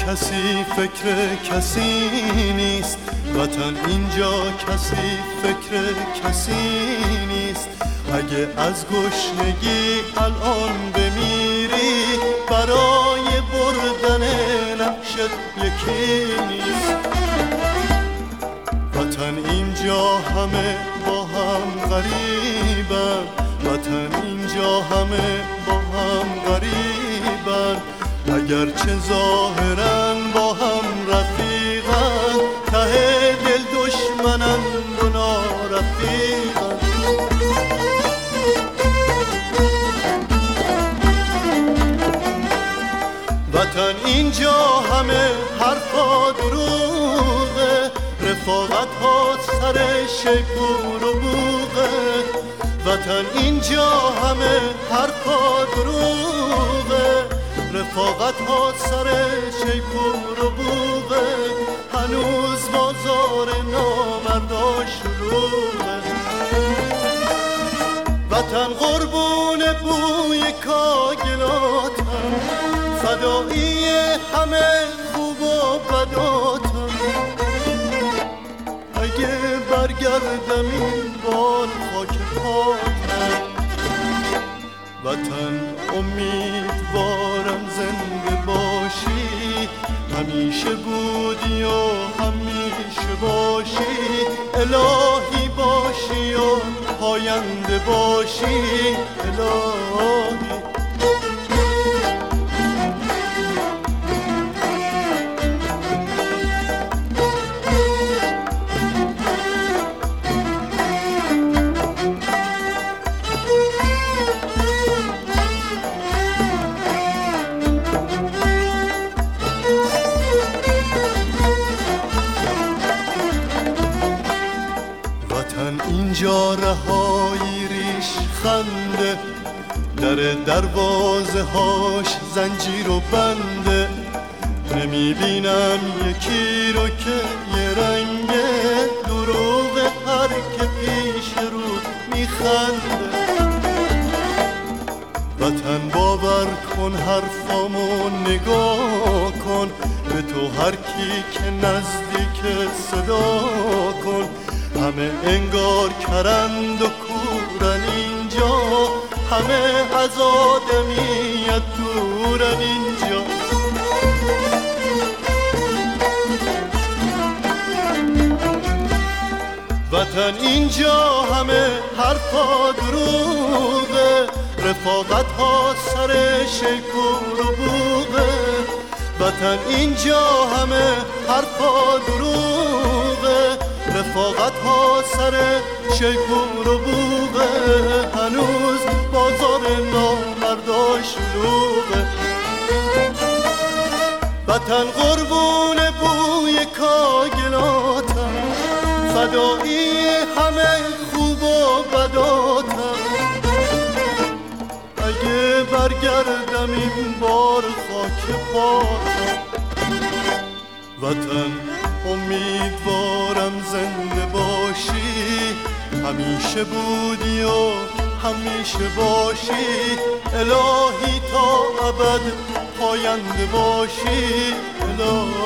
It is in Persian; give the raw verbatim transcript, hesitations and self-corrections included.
کسی فکر کسی نیست، وطن اینجا کسی فکر کسی نیست. اگه از گشنگی الان بمیری برای بردن نقشت یکی نیست. وطن اینجا همه با هم غریبن، وطن اینجا همه با هم غریبن. اگرچه ظاهرن با هم رفیقن، ته دل دشمنن و نارفیقن. وطن اینجا همه حرفا دروغه، رفاقت ها سر شیپور و بوغه. وطن اینجا همه حرفا دروغه، رفاقت ها سر شیپور و بوغه. هنوز بازار نامردا شلوغه. وطن قربون بوی کاگلاتم، فدایی همه خوب و بداتم. اگه برگردم این بار خاک پاتم. وطن امیدوارم زنده باشی، همیشه بودی و همیشه باشی. الهی باشی و پاینده باشی، الهی. اینجا رهایی ریش خنده، در دروازه هاش زنجیر و بنده. نمیبینم یکی رو که یه رنگه، دروغ هر که پیش رو میخنده. وطن باور کن حرفامو نگاه کن، به تو هر کی که نزدیک صدا کن. همه انگار کرند و کورن اینجا، همه از آدمیت دورن اینجا. وطن اینجا همه حرفا دروغه، رفاقت ها سر شیپور و بوغه. وطن اینجا همه حرفا دروغه، رفاقت ها سر شیپور و بوغه. هنوز بازار نامردا شلوغه. وطن قربون بوی کاگلاتم، فدایی همه خوب و بداتم. اگه برگردم این بار خاک پاتم. وطن امیدوارم زنده باشی، همیشه بودی و همیشه باشی. الهی تا ابد پاینده باشی، الهی.